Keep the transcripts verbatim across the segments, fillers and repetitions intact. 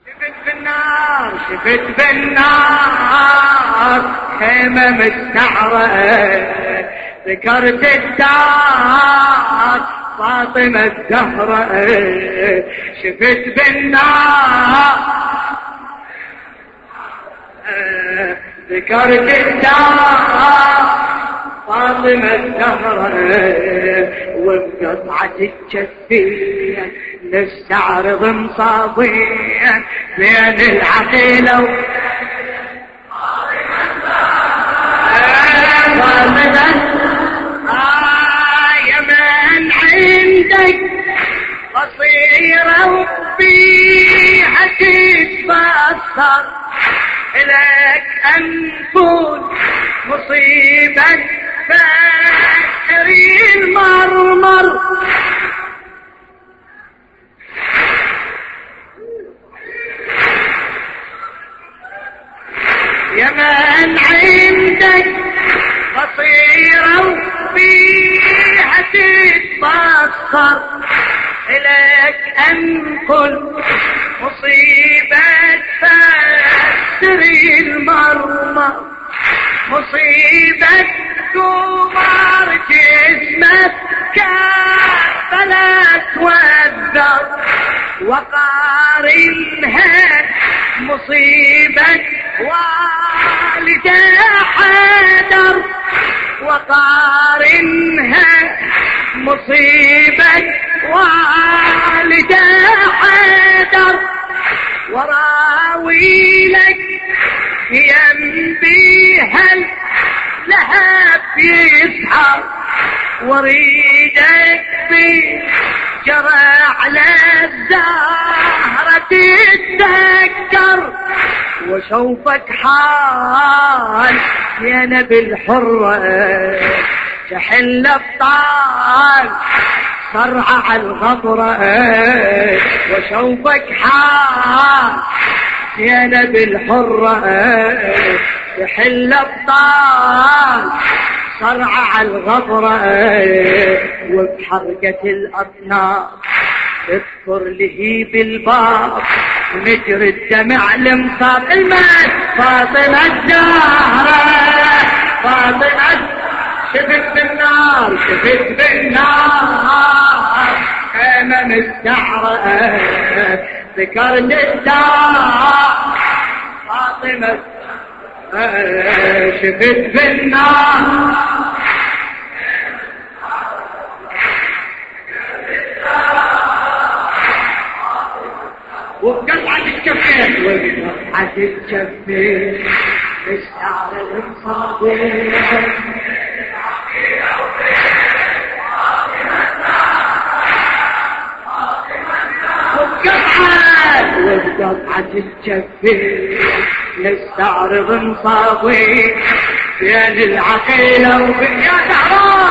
شفت بالنار شفت بالنار خيمة مستعرة ذكرت الدار فاطمة الزهرة شفت بالنار ذكرت الدار فاطمة الزهرة وبقطعة الجثية نستعرض مصابيا بين العقيلة و... فاطمة آه يا من عندك بصيرة وبيها تتبصر لك أنفون مصيبة فاكري المرمر يا من عندك بصيرة وبيها تتبصر لك أنقل مصيبة فاكري المرمر مصيبة قمر جسمك كافلت والذر وقارنها مصيبة والدة حدر وقارنها مصيبة والدة حدر وراوي لك ينبيها لهب يسحر وريدك بجرى على الزهرة تتذكر وشوفك حال يا نبي الحرة تحل ابطال صرعة على الغبرة وشوفك حال يا نبي الحرة تحل ابطال صرعة على الغبرة وبحرقة الأطناب اذكر لهيب الباب نجري الدمع لمصاب المات فاطمة الزهرة فاطمة شفت بالنار شفت بالنار خيمة مستعرة ذكرت الدار فاطمة شفت بالنار وبقطعة الكفين وبقطعة الكفين مستعرض مصابين وبقطعة الجفين نستعرض مصابين بين العقيلة وبين يا زهراء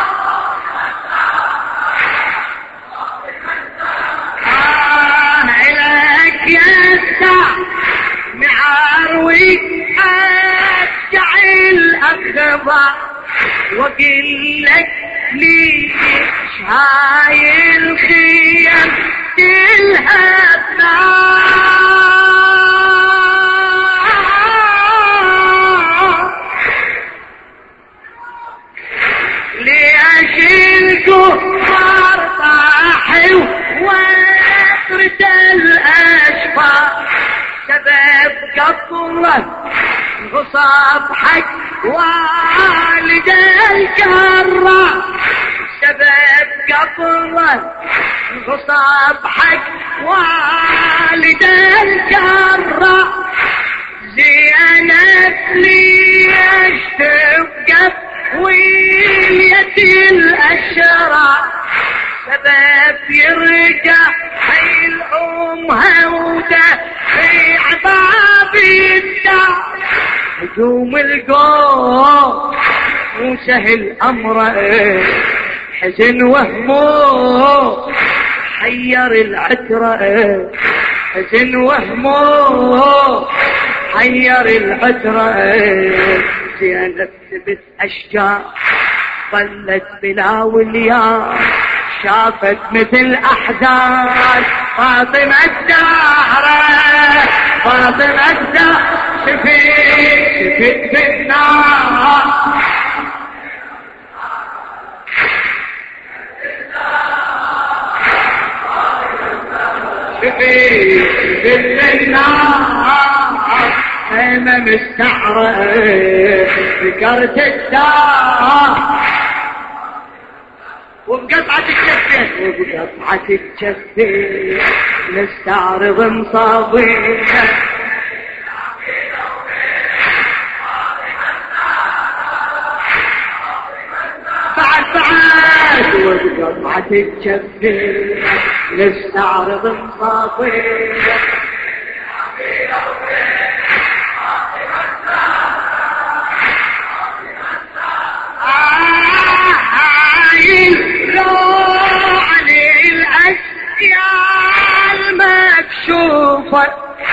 آه إليك يا الساع معاروي أرجع الأخبار وقل لك ليش هاي الخيام تلهبنا ليش الكفار طاحوا واترت الاشفار سبب قطرة غصاب حق والد الكرة سبب قطرة غصاب حق والد الكرة زينب ليش تبقى ويلية الأشرار سبب يرجع حي الأمها ودفع باب الدار هجوم القوم وسهل أمره حزن وهمه حير العترة حزن وهمه حير العترة زينب ثبت أشجار ظلت بلا وليان شافت مثل احزان فاطمة الزهرة فاطمة الزهرة شفت شفت بالنار شفت بالنار خيمة مستعرة ذكرت الدار وبقطعة الجثة وبقطعة الجثة نستعرض مصابيها بعد بعد وبقطعة الجثة نستعرض مصابيها مكشوفة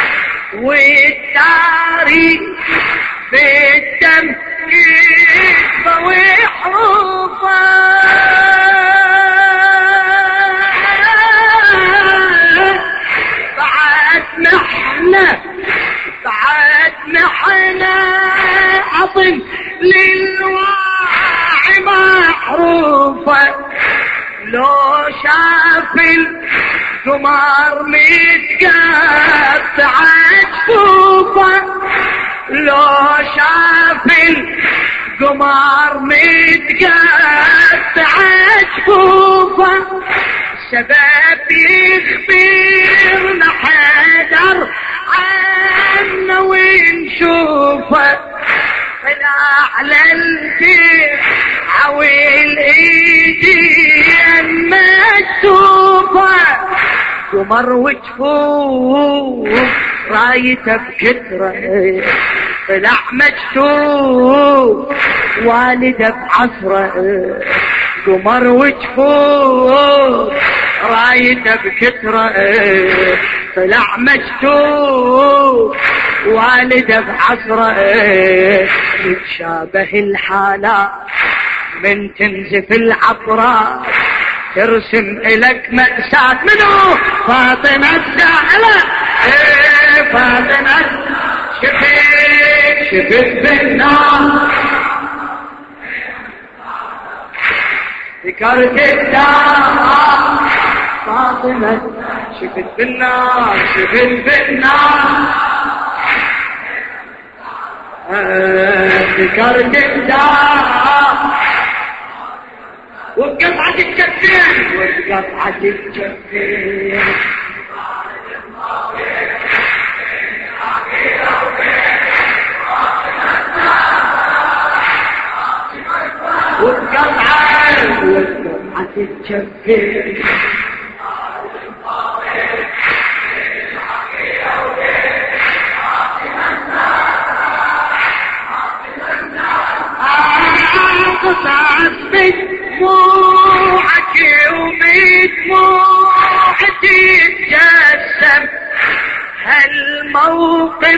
والتاريخ بالدم كذبة وحروفة بعد نحنا بعد نحنا عطن للواعي معروفة لو شاف القمر متقطع جفوفه لو شاف القمر متقطع جفوفه سبب يخبرنا حيدر عنا ونشوفه طلع على البيع والايدي مكتوبه قمر وجفوف رايته بكتره طلع مكتوب والده بعصره قمر وجفوف رايته بكتره طلع مكتوب والده بعصره تتشابه الحالات من تنزف العطرات ترسم إلك مأساة منو فاطمة الزهرة ايه فاطمة شفت شفت بالنار ذكرت الدار فاطمة شفت بالنار شفت بالنار ذكرت الدار وقطعة الجفين وقطعة الجفين وقطعة وقطعة الجفين بدموعك وبدموع تتجسم هالموقف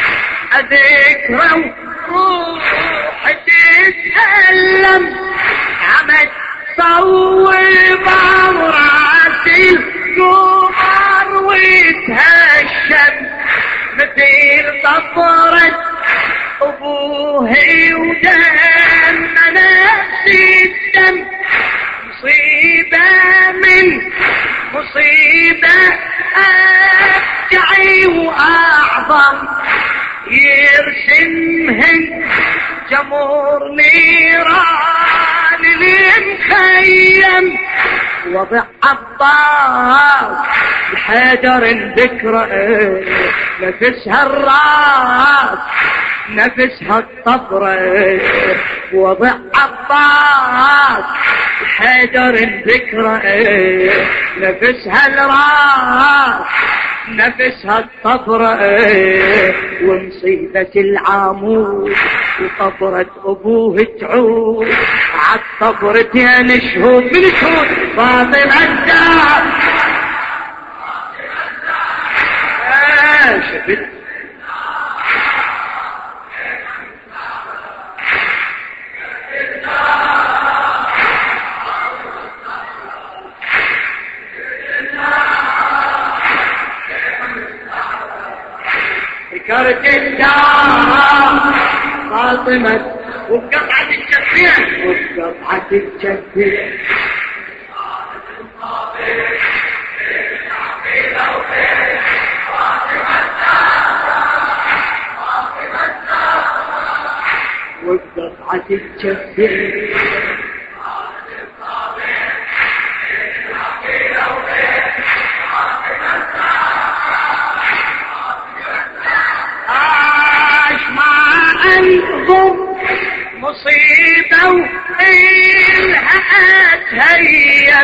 اذكره روح تتألم عمد صوب راس القمر وتهشم مثل طفرة ابوه ودم نفس الدم مصيبة من مصيبة أبجعي وأعظم يرسمهن جمهور نيران المخيم وضع عباس الحجر ذكرى نفسها الراس نفسها الطفرة وضع عباس الحجر ذكرى نفسها الراس نفسها الطفرة ومصيبة العامود وطفرة ابوه تعود عالطفرتين شهود من شهود فاطمة الزهرة شفت ذكرت الدار فاطمة وبقطعة الجفين وبقطعة الجفين وبقطعة الجفين عاش ما انظر مصيبة وإلها أتهيب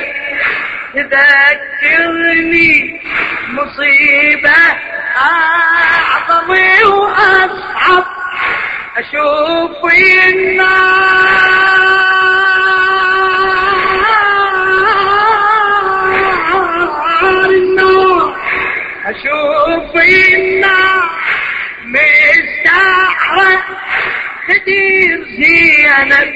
تذكرني مصيبة أعظم وأصعب أشوف النار النار أشوف النار مستعرة كتير زينب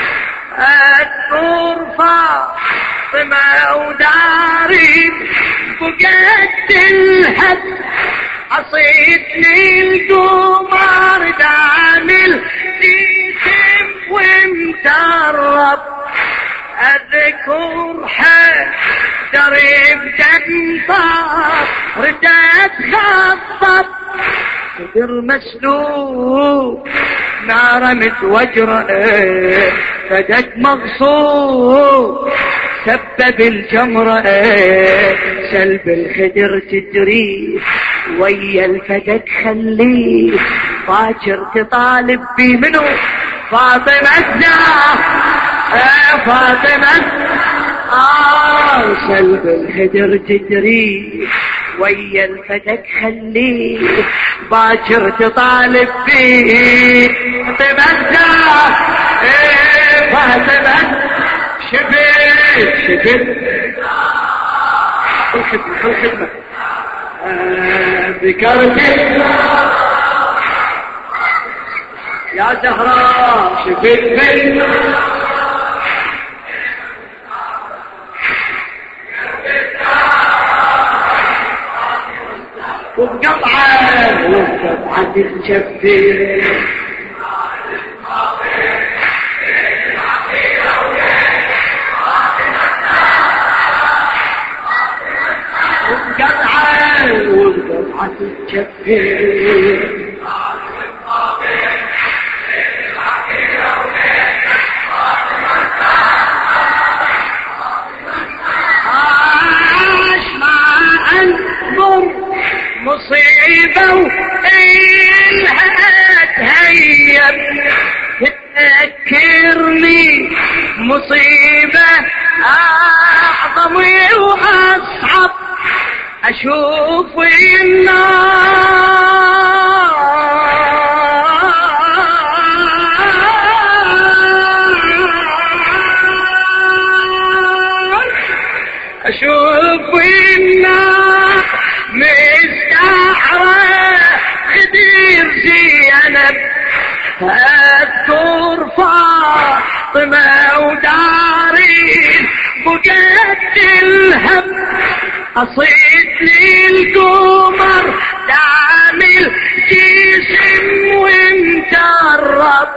أذكر فاطمة وداري بقد الهد عصيتني القمر دامل جسم ومترب أذكر حجر بدم طار ردت خطط صدر مسلوب نار متوجرة فدك مغصوب سبب الجمرة سلب الخدر تدري ويا الفدك خليه باكر تطالب بي منو فاطمة الزهراء فاطمة آه سلب الخدر تدري ويا الفدك خليه باكر تطالب بيه فاطمة ايه فاطمة شبت شبت الخدمة الخدمة ذكرت يا زهراء شبت منه وبقطعة وبقطعة الجفين وبقطعة وبقطعة الجفين عاش ما انظر مصيبة وإلها تهيب تذكرني مصيبة أعظم وأصعب أشوف النار أشوف النار مستعرة خدير زينب أذكر فاطمة ودارين بقد الهم أصيتني القمر دامل جسم ومترب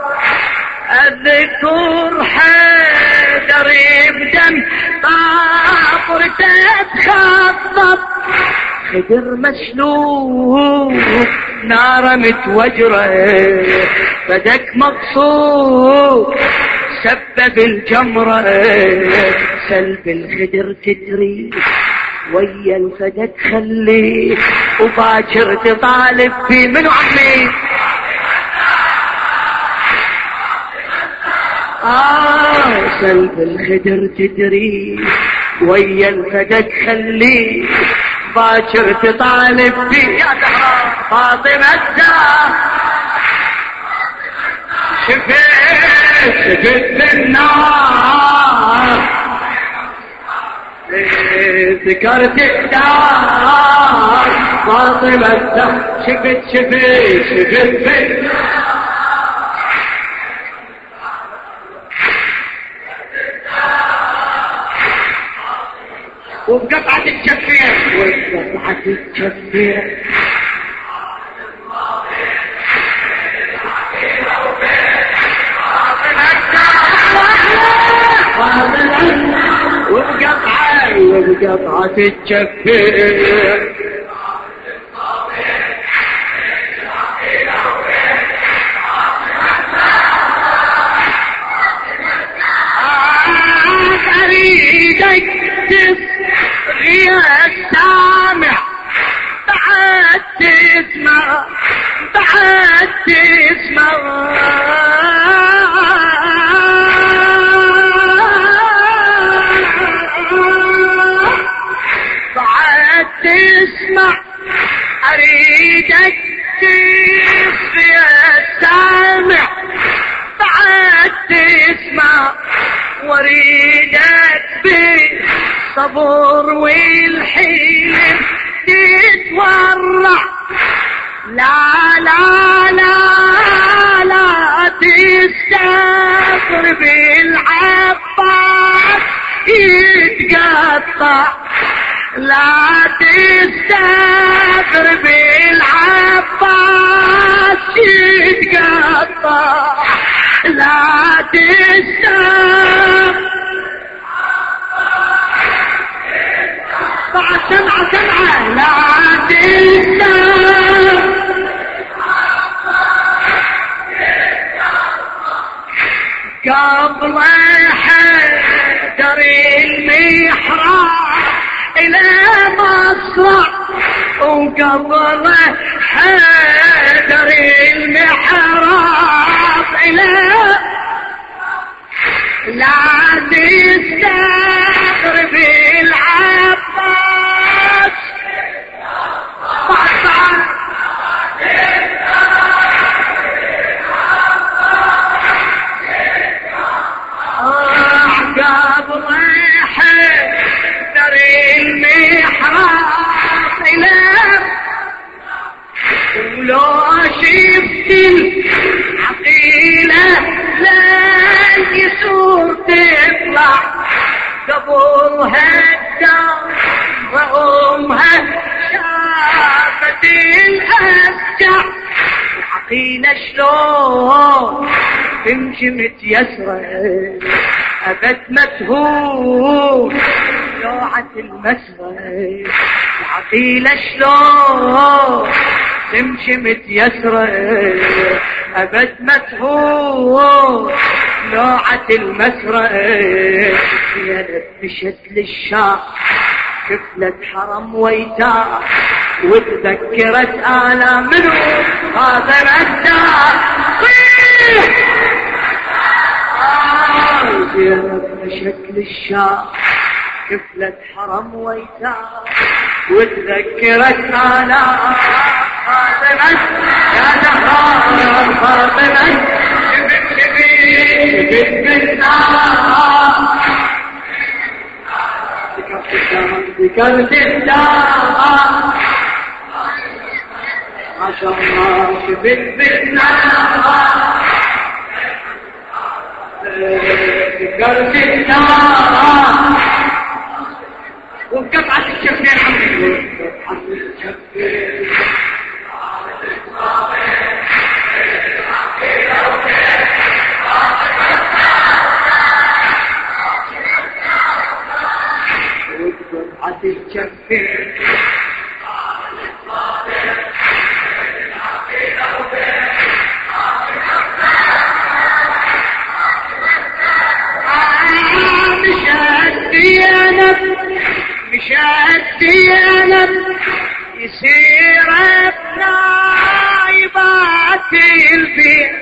أذكر حيدر بدم طافر تتخطط خدر مسلوب نار متوجرة فدك مقصود سبب الجمرة سلب الخدر تدري ويا الفدك خليه وباكر تطالب في منو عمي آه سلب الخدر تدري ويا الفدك خليه باكر تطالب بي يا زهراء فاطمة الزهراء شفت شفت النار ذكرت الدار فاطمة الزهراء شفت شفت شفت وبقطعة الجفير وبقطعة الجفير بقطعة وبقطعة الجفين أريدك تصغي السامع بعد تسمع بعد تسمع بعد تسمع أريدك تصغي السامع بعد تسمع واريدك بالصبر والحلم تتورع لا لا لا لا تستغفر بالعباس يتقطع لا تستغفر بالعباس يتقطع لا تستغفر بعد سمعة سمعة لا تستغفر قبل حيدر المحراب إلى مصرع وقبل حيدر المحراب إلى لا تستغفر بالعباس بعد بعد قبل حيدر المحراب إلى ولو شفت العقيلة لا يسور تطلع قبلها الدار وأمها شافت الأسجع العقيلة شلون تمشي متيسرة أبد متهون لوعة المسرة العقيلة شلون تمشي متيسرة أبد متهون لوعة المسرة يا لبشت للشاق كفلة حرم ويتار وتذكرت آلام منو خاطر الدار يا لبشت للشاق كفلة حرم ويتار وتذكرت آلام خاطرت يا زهراء خاطرت شبت شبت شبت بالنار ذكرت الدار ما شاء الله شبت بالنار ذكرت الدار وقطعت الشفين عمي وقطعت الشفين وقطعت الشفين مشات ديانب يسير بنايبات البيت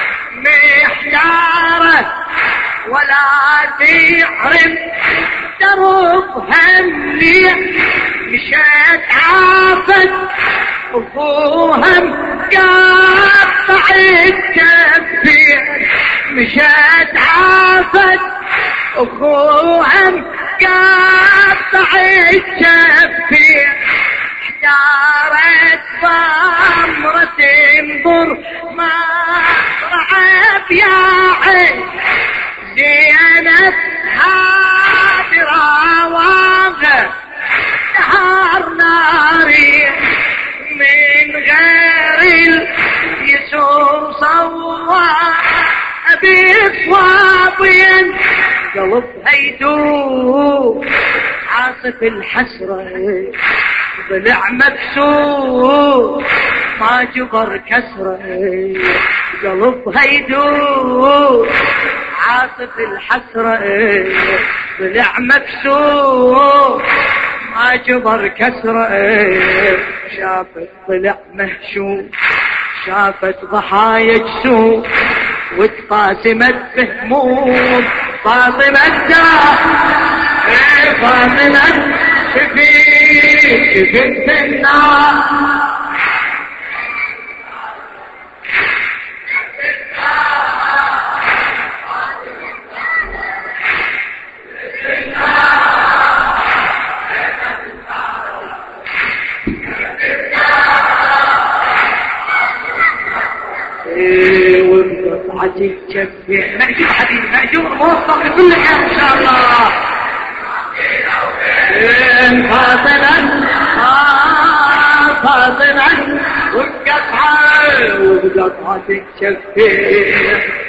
محتارة ولا تعرف درب هملي مشات عافت وفوهم قاطع التبيع مشات عافت وفوهم قاطع التبيع احتارت ضمرة تنظر ما رعب يا عين زينب هادرة واغر نهار ناري من غير اليسوع صوى بصوابين قلبها يدوب عاصف الحسرة ضلع مكسور ما جبر كسرة قلبها يدوب عاصف الحسرة ضلع مكسور ما جبر كسرة شافت ضلع مهشوم شافت ضحايا جسوم وتقاسمت بهموم فاطمة فاطمة شفيت بنت النار وانقطعت الجبهة مأجور حبيبي مأجور موفق لكل حال إن شاء الله فاطمة فاطمة وانقطعت وانقطعت الجبهة